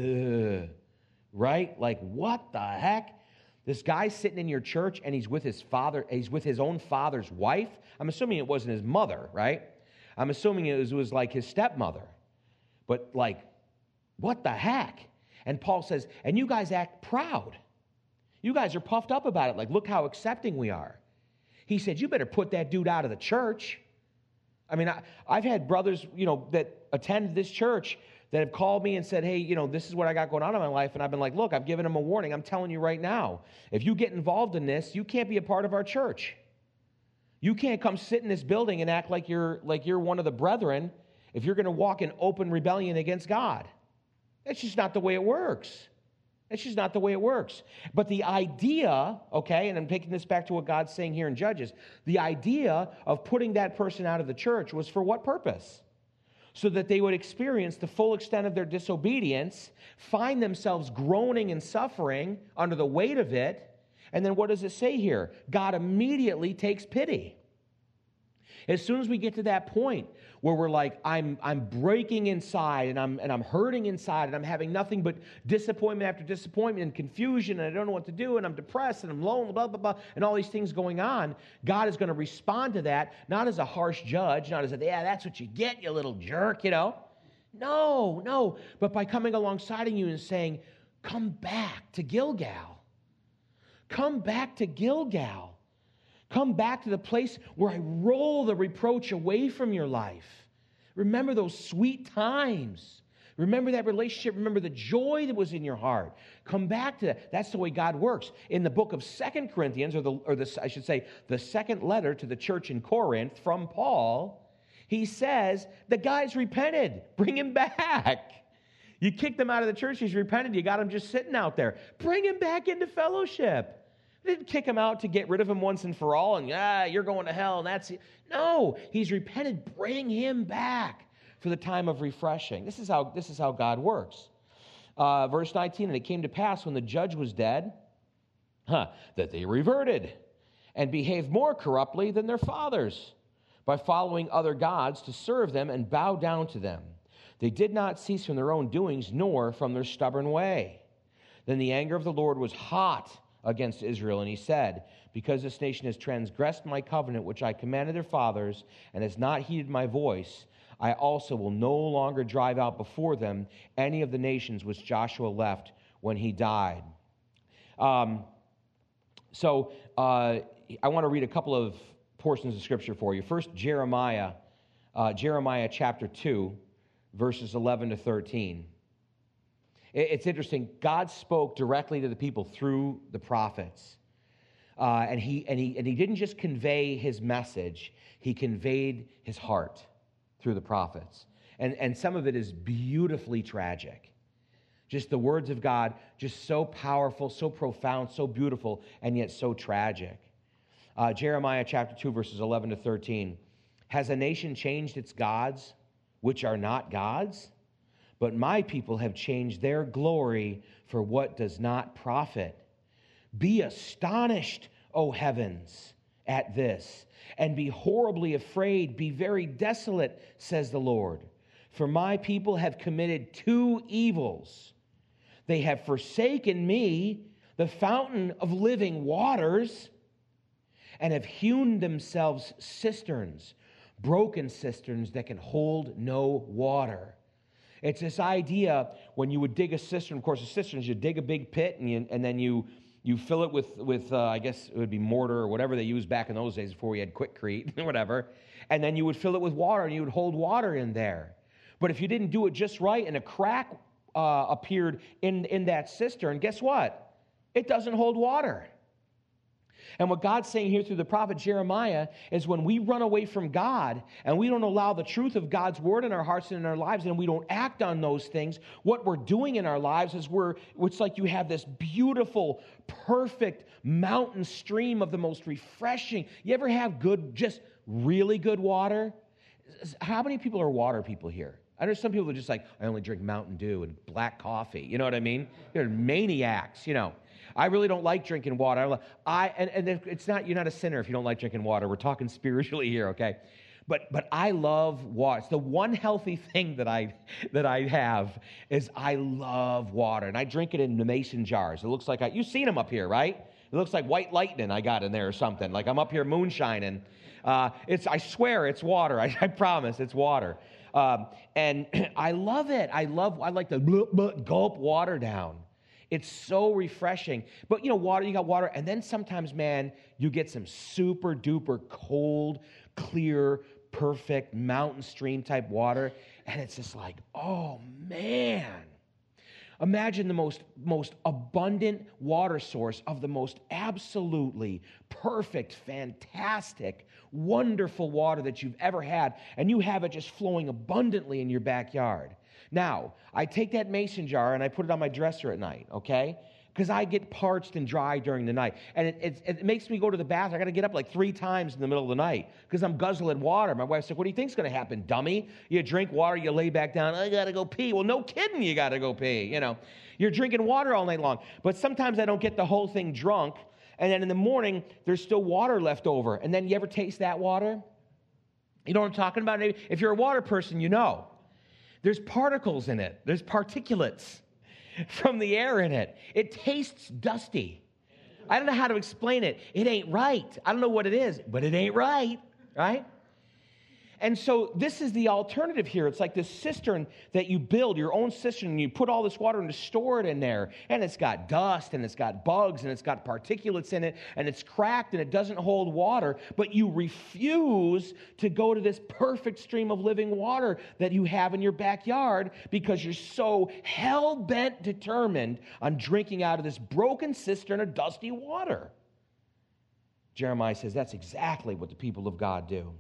right? Like, what the heck? This guy's sitting in your church and he's with his own father's wife. I'm assuming it wasn't his mother, right? I'm assuming it was like his stepmother. But like, what the heck? And Paul says, and you guys act proud. You guys are puffed up about it. Like, look how accepting we are. He said, you better put that dude out of the church. I mean, I've had brothers, that attend this church that have called me and said, hey, this is what I got going on in my life. And I've been like, look, I've given them a warning. I'm telling you right now, if you get involved in this, you can't be a part of our church. You can't come sit in this building and act like you're one of the brethren if you're going to walk in open rebellion against God. That's just not the way it works. That's just not the way it works. But the idea, okay, and I'm taking this back to what God's saying here in Judges, the idea of putting that person out of the church was for what purpose? So that they would experience the full extent of their disobedience, find themselves groaning and suffering under the weight of it, and then what does it say here? God immediately takes pity. As soon as we get to that point where we're like, I'm breaking inside and I'm hurting inside and I'm having nothing but disappointment after disappointment and confusion and I don't know what to do and I'm depressed and I'm lonely, blah, blah, blah, and all these things going on, God is going to respond to that, not as a harsh judge, not as that's what you get, you little jerk, No, but by coming alongside of you and saying, come back to Gilgal. Come back to Gilgal. Come back to the place where I roll the reproach away from your life. Remember those sweet times. Remember that relationship. Remember the joy that was in your heart. Come back to that. That's the way God works. In the book of 2 Corinthians, the second letter to the church in Corinth from Paul, he says, the guy's repented. Bring him back. You kicked him out of the church. He's repented. You got him just sitting out there. Bring him back into fellowship. Didn't kick him out to get rid of him once and for all and, you're going to hell and that's it. No, he's repented. Bring him back for the time of refreshing. This is how God works. Verse 19, and it came to pass when the judge was dead, that they reverted and behaved more corruptly than their fathers by following other gods to serve them and bow down to them. They did not cease from their own doings, nor from their stubborn way. Then the anger of the Lord was hot against Israel, and he said, because this nation has transgressed my covenant, which I commanded their fathers, and has not heeded my voice, I also will no longer drive out before them any of the nations which Joshua left when he died. So I want to read a couple of portions of Scripture for you. First, Jeremiah chapter 2, verses 11 to 13. It's interesting. God spoke directly to the people through the prophets. And he didn't just convey his message, he conveyed his heart through the prophets. And some of it is beautifully tragic. Just the words of God, just so powerful, so profound, so beautiful, and yet so tragic. Jeremiah chapter 2, verses 11 to 13. Has a nation changed its gods, which are not gods? But my people have changed their glory for what does not profit. Be astonished, O heavens, at this, and be horribly afraid, be very desolate, says the Lord. For my people have committed two evils. They have forsaken me, the fountain of living waters, and have hewn themselves cisterns, broken cisterns that can hold no water. It's this idea when you would dig a cistern. Of course, a cistern is you dig a big pit and then you fill it with I guess it would be mortar or whatever they used back in those days before we had Quikrete or whatever. And then you would fill it with water and you would hold water in there. But if you didn't do it just right and a crack appeared in that cistern, guess what? It doesn't hold water. And what God's saying here through the prophet Jeremiah is when we run away from God and we don't allow the truth of God's word in our hearts and in our lives and we don't act on those things, what we're doing in our lives is it's like you have this beautiful, perfect mountain stream of the most refreshing. You ever have just really good water? How many people are water people here? I know some people are just like, I only drink Mountain Dew and black coffee. You know what I mean? They're maniacs, I really don't like drinking water. And it's not, you're not a sinner if you don't like drinking water. We're talking spiritually here, okay? But I love water. It's the one healthy thing that I have is I love water. And I drink it in the mason jars. It looks like you've seen them up here, right? It looks like white lightning I got in there or something. Like I'm up here moonshining. I swear it's water. I promise it's water. And I love it. I like to gulp water down. It's so refreshing. But, water, you got water. And then sometimes, man, you get some super duper cold, clear, perfect mountain stream type water. And it's just like, oh, man. Imagine the most abundant water source of the most absolutely perfect, fantastic, wonderful water that you've ever had. And you have it just flowing abundantly in your backyard. Now, I take that mason jar and I put it on my dresser at night, okay? Because I get parched and dry during the night. And it makes me go to the bathroom. I got to get up like 3 times in the middle of the night because I'm guzzling water. My wife's like, what do you think's going to happen, dummy? You drink water, you lay back down, I got to go pee. Well, no kidding, you got to go pee, You're drinking water all night long. But sometimes I don't get the whole thing drunk. And then in the morning, there's still water left over. And then you ever taste that water? You know what I'm talking about? If you're a water person, you know. There's particles in it. There's particulates from the air in it. It tastes dusty. I don't know how to explain it. It ain't right. I don't know what it is, but it ain't right, right? And so this is the alternative here. It's like this cistern that you build, your own cistern, and you put all this water and you store it in there. And it's got dust, and it's got bugs, and it's got particulates in it, and it's cracked, and it doesn't hold water. But you refuse to go to this perfect stream of living water that you have in your backyard because you're so hell-bent determined on drinking out of this broken cistern of dusty water. Jeremiah says that's exactly what the people of God do.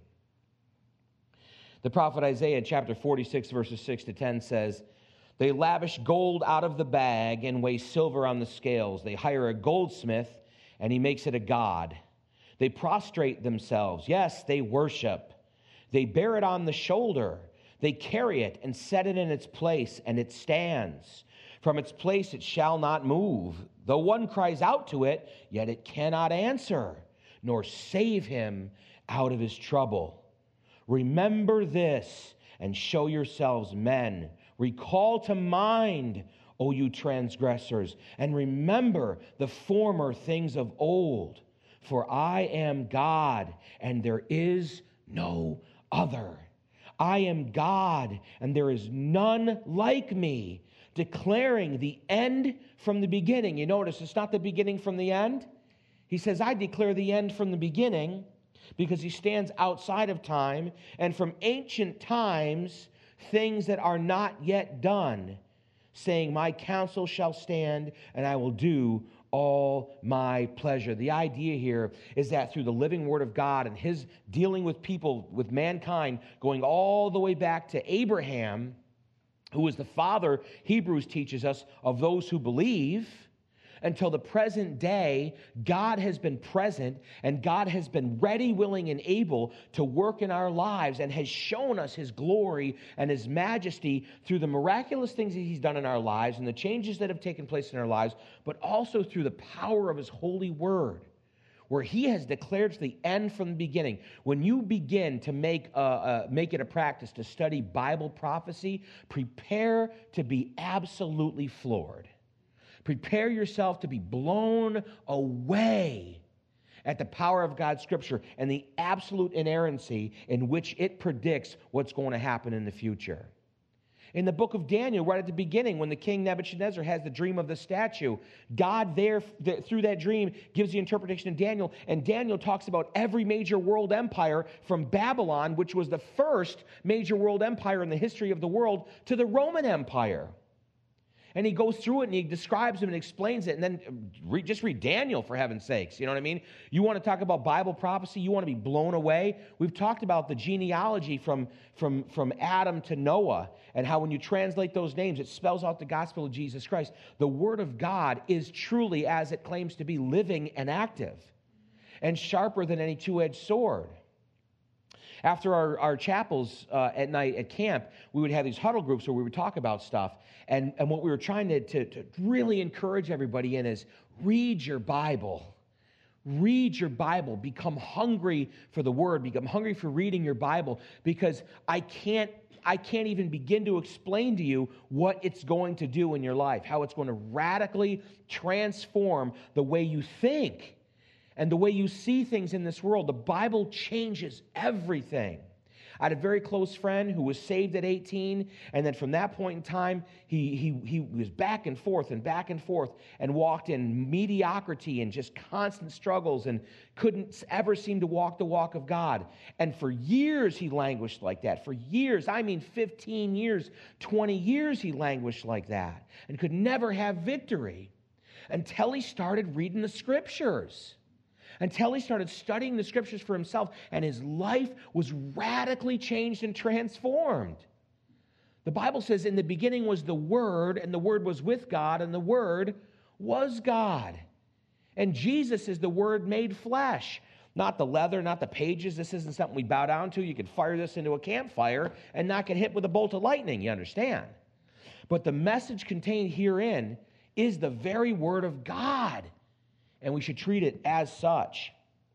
The prophet Isaiah in chapter 46, verses 6 to 10 says, they lavish gold out of the bag and weigh silver on the scales. They hire a goldsmith, and he makes it a god. They prostrate themselves. Yes, they worship. They bear it on the shoulder. They carry it and set it in its place, and it stands. From its place it shall not move. Though one cries out to it, yet it cannot answer, nor save him out of his trouble. Remember this and show yourselves men. Recall to mind, O you transgressors, and remember the former things of old. For I am God, and there is no other. I am God, and there is none like me, declaring the end from the beginning. You notice it's not the beginning from the end. He says, I declare the end from the beginning, because he stands outside of time, and from ancient times, things that are not yet done, saying, my counsel shall stand, and I will do all my pleasure. The idea here is that through the living word of God and his dealing with people, with mankind, going all the way back to Abraham, who is the father, Hebrews teaches us, of those who believe, until the present day, God has been present and God has been ready, willing, and able to work in our lives and has shown us his glory and his majesty through the miraculous things that he's done in our lives and the changes that have taken place in our lives, but also through the power of his holy word, where he has declared to the end from the beginning. When you begin to make it a practice to study Bible prophecy, prepare to be absolutely floored. Prepare yourself to be blown away at the power of God's Scripture and the absolute inerrancy in which it predicts what's going to happen in the future. In the book of Daniel, right at the beginning, when the king Nebuchadnezzar has the dream of the statue, God through that dream gives the interpretation of Daniel, and Daniel talks about every major world empire from Babylon, which was the first major world empire in the history of the world, to the Roman Empire. And he goes through it and he describes them and explains it. And then just read Daniel, for heaven's sakes. You know what I mean? You want to talk about Bible prophecy? You want to be blown away? We've talked about the genealogy from Adam to Noah and how when you translate those names, it spells out the gospel of Jesus Christ. The Word of God is truly, as it claims to be, living and active and sharper than any two-edged sword. After our chapels at night at camp, we would have these huddle groups where we would talk about stuff. And what we were trying to really encourage everybody in is read your Bible. Read your Bible. Become hungry for the Word. Become hungry for reading your Bible, because I can't even begin to explain to you what it's going to do in your life, how it's going to radically transform the way you think and the way you see things in this world. The Bible changes everything. I had a very close friend who was saved at 18, and then from that point in time, he was back and forth and walked in mediocrity and just constant struggles and couldn't ever seem to walk the walk of God. And for years he languished like that. For years, 15 years, 20 years he languished like that and could never have victory until he started reading the Scriptures. Until he started studying the Scriptures for himself, and his life was radically changed and transformed. The Bible says, in the beginning was the Word, and the Word was with God, and the Word was God. And Jesus is the Word made flesh. Not the leather, not the pages. This isn't something we bow down to. You could fire this into a campfire and not get hit with a bolt of lightning, you understand? But the message contained herein is the very Word of God, and we should treat it as such.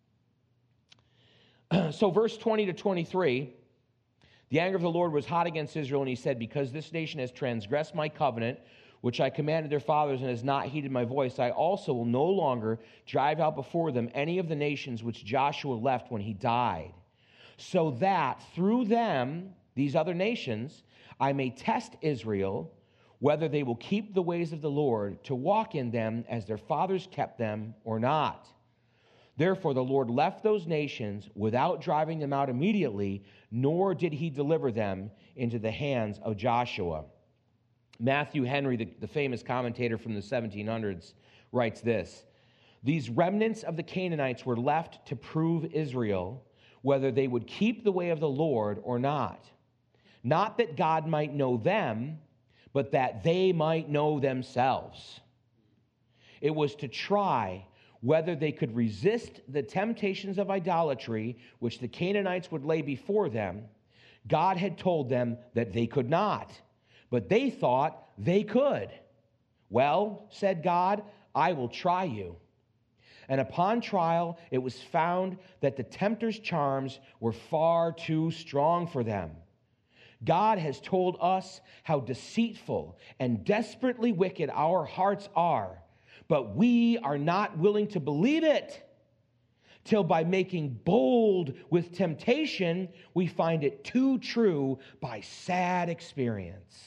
So verse 20 to 23, the anger of the Lord was hot against Israel, and he said, because this nation has transgressed my covenant, which I commanded their fathers, and has not heeded my voice, I also will no longer drive out before them any of the nations which Joshua left when he died, so that through them, these other nations, I may test Israel, whether they will keep the ways of the Lord to walk in them as their fathers kept them or not. Therefore the Lord left those nations without driving them out immediately, nor did he deliver them into the hands of Joshua. Matthew Henry, the famous commentator from the 1700s, writes this: these remnants of the Canaanites were left to prove Israel whether they would keep the way of the Lord or not. Not that God might know them, but that they might know themselves. It was to try whether they could resist the temptations of idolatry which the Canaanites would lay before them. God had told them that they could not, but they thought they could. Well, said God, I will try you. And upon trial, it was found that the tempter's charms were far too strong for them. God has told us how deceitful and desperately wicked our hearts are, but we are not willing to believe it, till by making bold with temptation, we find it too true by sad experience.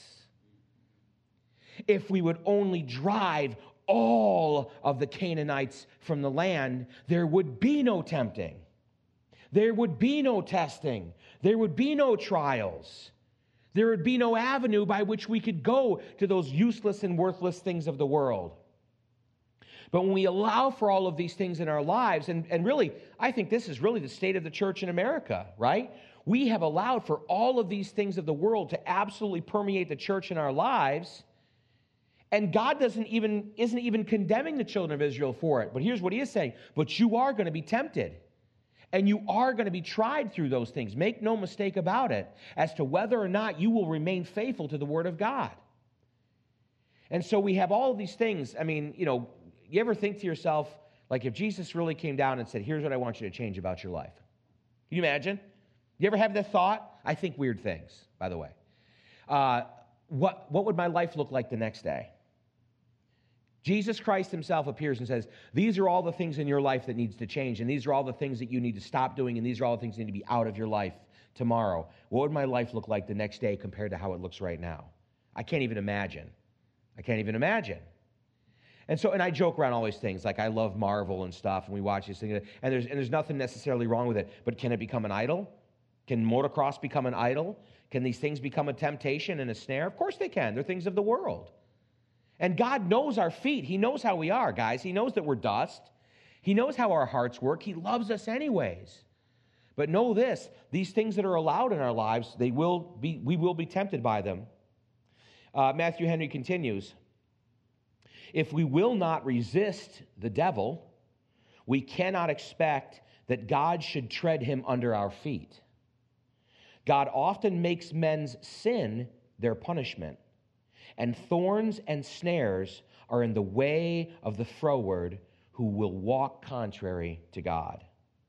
If we would only drive all of the Canaanites from the land, there would be no tempting. There would be no testing. There would be no trials. There would be no avenue by which we could go to those useless and worthless things of the world. But when we allow for all of these things in our lives, and really, I think this is really the state of the church in America, right? We have allowed for all of these things of the world to absolutely permeate the church in our lives, and God isn't even condemning the children of Israel for it. But here's what he is saying, but you are going to be tempted, and you are going to be tried through those things. Make no mistake about it, as to whether or not you will remain faithful to the Word of God. And so we have all of these things. I mean, you ever think to yourself, like if Jesus really came down and said, here's what I want you to change about your life. Can you imagine? You ever have that thought? I think weird things, by the way. What would my life look like the next day? Jesus Christ himself appears and says, these are all the things in your life that needs to change, and these are all the things that you need to stop doing, and these are all the things that need to be out of your life tomorrow. What would my life look like the next day compared to how it looks right now? I can't even imagine. And I joke around all these things, like I love Marvel and stuff, and we watch these things, and there's nothing necessarily wrong with it, but can it become an idol? Can motocross become an idol? Can these things become a temptation and a snare? Of course they can. They're things of the world. And God knows our feet. He knows how we are, guys. He knows that we're dust. He knows how our hearts work. He loves us anyways. But know this, these things that are allowed in our lives, we will be tempted by them. Matthew Henry continues, if we will not resist the devil, we cannot expect that God should tread him under our feet. God often makes men's sin their punishment, and thorns and snares are in the way of the froward who will walk contrary to God.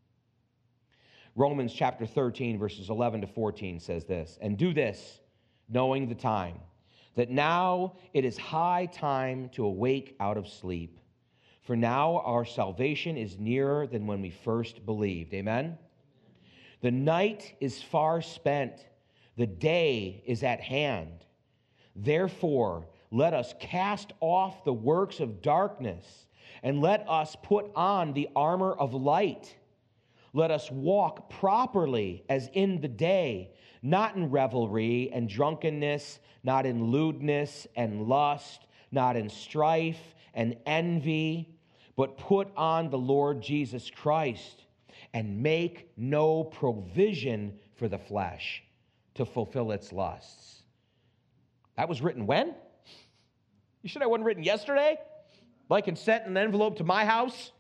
Romans chapter 13, verses 11 to 14 says this, and do this, knowing the time, that now it is high time to awake out of sleep. For now our salvation is nearer than when we first believed. Amen? The night is far spent. The day is at hand. Therefore, let us cast off the works of darkness, and let us put on the armor of light. Let us walk properly as in the day, not in revelry and drunkenness, not in lewdness and lust, not in strife and envy, but put on the Lord Jesus Christ, and make no provision for the flesh to fulfill its lusts. That was written when? You sure that wasn't written yesterday? Like and sent in an envelope to my house?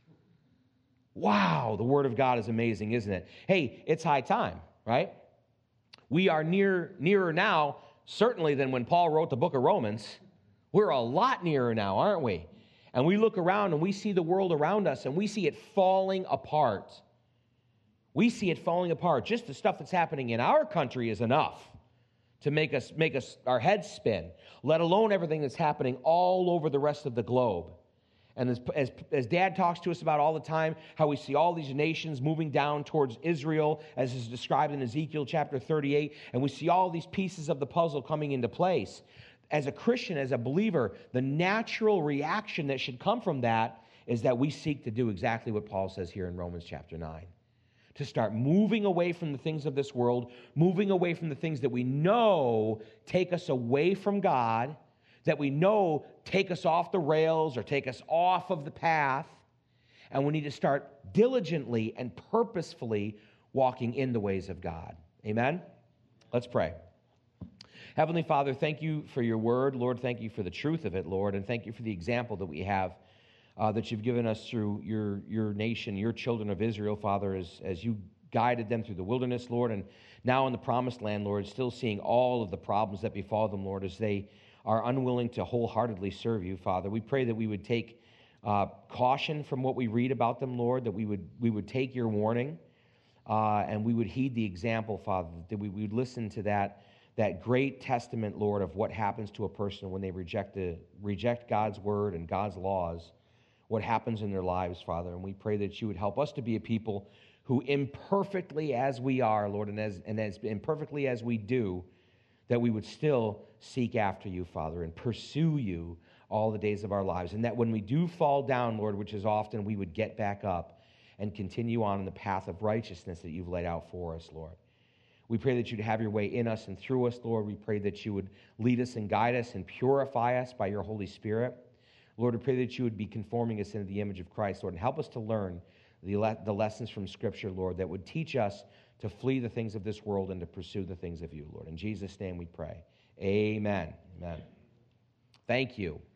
Wow, the Word of God is amazing, isn't it? Hey, it's high time, right? We are nearer now, certainly, than when Paul wrote the book of Romans. We're a lot nearer now, aren't we? And we look around and we see the world around us and we see it falling apart. We see it falling apart. Just the stuff that's happening in our country is enough to make us our heads spin, let alone everything that's happening all over the rest of the globe. And as Dad talks to us about all the time, how we see all these nations moving down towards Israel, as is described in Ezekiel chapter 38, and we see all these pieces of the puzzle coming into place. As a Christian, as a believer, the natural reaction that should come from that is that we seek to do exactly what Paul says here in Romans chapter 9. To start moving away from the things of this world, moving away from the things that we know take us away from God, that we know take us off the rails or take us off of the path, and we need to start diligently and purposefully walking in the ways of God. Amen? Let's pray. Heavenly Father, thank you for your word. Lord, thank you for the truth of it, Lord, and thank you for the example that we have that you've given us through your nation, your children of Israel, Father, as you guided them through the wilderness, Lord, and now in the promised land, Lord, still seeing all of the problems that befall them, Lord, as they are unwilling to wholeheartedly serve you, Father. We pray that we would take caution from what we read about them, Lord, that we would take your warning, and we would heed the example, Father, that we would listen to that great testament, Lord, of what happens to a person when they reject God's word and God's laws, what happens in their lives, Father. And we pray that you would help us to be a people who, imperfectly as we are, Lord, and as imperfectly as we do, that we would still seek after you, Father, and pursue you all the days of our lives. And that when we do fall down, Lord, which is often, we would get back up and continue on in the path of righteousness that you've laid out for us, Lord. We pray that you'd have your way in us and through us, Lord. We pray that you would lead us and guide us and purify us by your Holy Spirit. Lord, we pray that you would be conforming us into the image of Christ, Lord, and help us to learn the lessons from Scripture, Lord, that would teach us to flee the things of this world and to pursue the things of you, Lord. In Jesus' name we pray. Amen. Amen. Thank you.